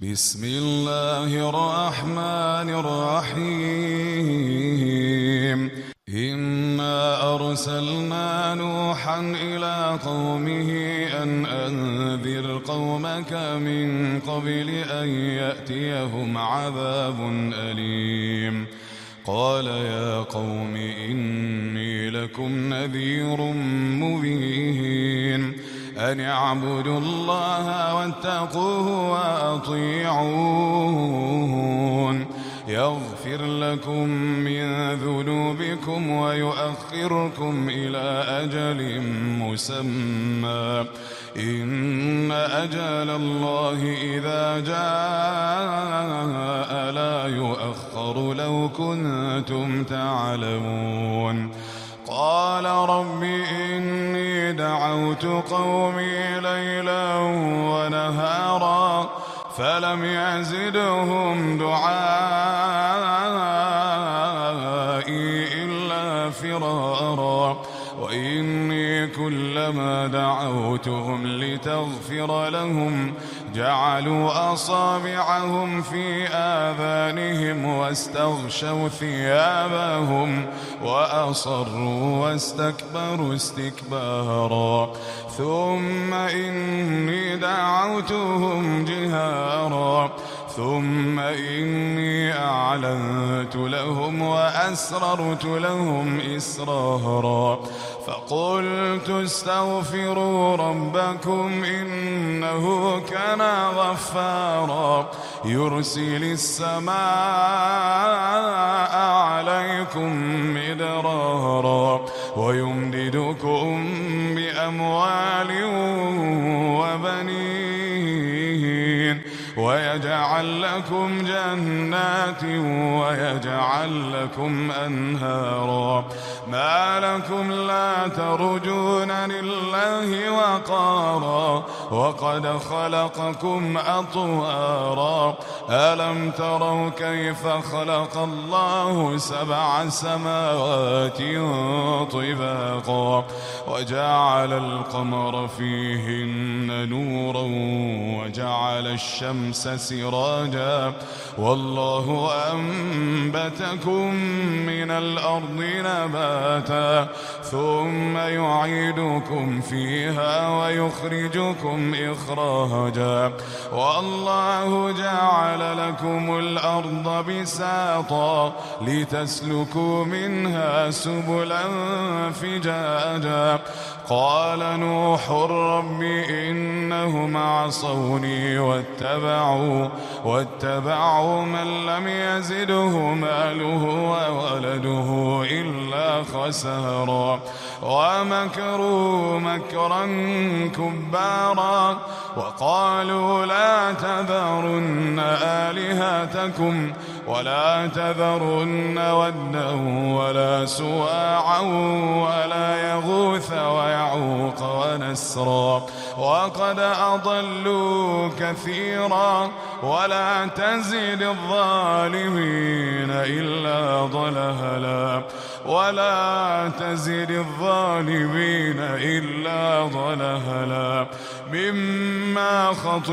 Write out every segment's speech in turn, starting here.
بسم الله الرحمن الرحيم إنا أرسلنا نوحا إلى قومه أن أنذر قومك من قبل أن يأتيهم عذاب أليم قال يا قوم إني لكم نذير مبين أن اعبدوا الله واتقوه وأطيعون يغفر لكم من ذنوبكم ويؤخركم إلى أجل مسمى إن أجل الله إذا جاء لا يؤخر لو كنتم تعلمون قال رب إني دعوت قومي ليلا ونهارا فلم يزدهم دعائي إلا فرارا وإني كلما دعوتهم لتغفر لهم جعلوا أصابعهم في آذانهم واستغشوا ثيابهم وأصروا واستكبروا استكبارا ثم إني دعوتهم جهارا ثم إني أعلنت لهم وأسررت لهم إسرارا فقلت استغفروا ربكم إنه كان غفارا يرسل السماء عليكم مدرارا ويمددكم بأموال وبنين ويجعل لكم جنات ويجعل لكم أنهارا ما لكم لا ترجون لله وقارا وقد خلقكم أطوارا ألم تروا كيف خلق الله 7 سماوات طباقا وجعل القمر فيهن نورا وجعل الشمس سراجا والله أنبتكم من الأرض نباتا ثم يعيدكم فيها ويخرجكم إخراجا والله جعل لكم الأرض بساطا لتسلكوا منها سبلا فجاجا قال نوح رب إنهم عصوني واتبعوا من لم يزده ماله وولده إلا خسارا ومكروا مكرا كبارا وقالوا لا تذرن آلهتكم ولا تذرن ودا ولا سواعا ولا يغوث ويعوق ونسرا وقد أضلوا كثيرا ولا تزد الظالمين إلا ضللا ولا تزد الظالمين إلا ضللا مما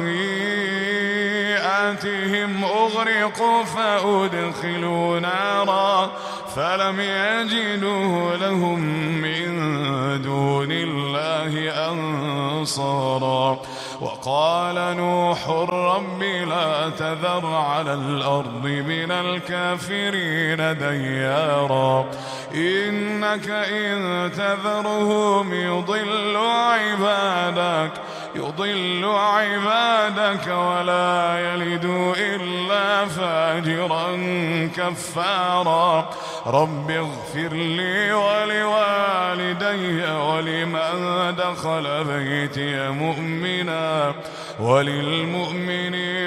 خطيئاتهم أغرقوا فأدخلوا نارا فلم يجدوا لهم من دون الله أنصارا وقال نوح رب لا تذر على الأرض من الكافرين ديارا إنك إن تذرهم يضل عبادك ولا يلدوا إلا فاجرا كفارا رب اغفر لي ولوالدي ولمن دخل بيتي مؤمنا وللمؤمنين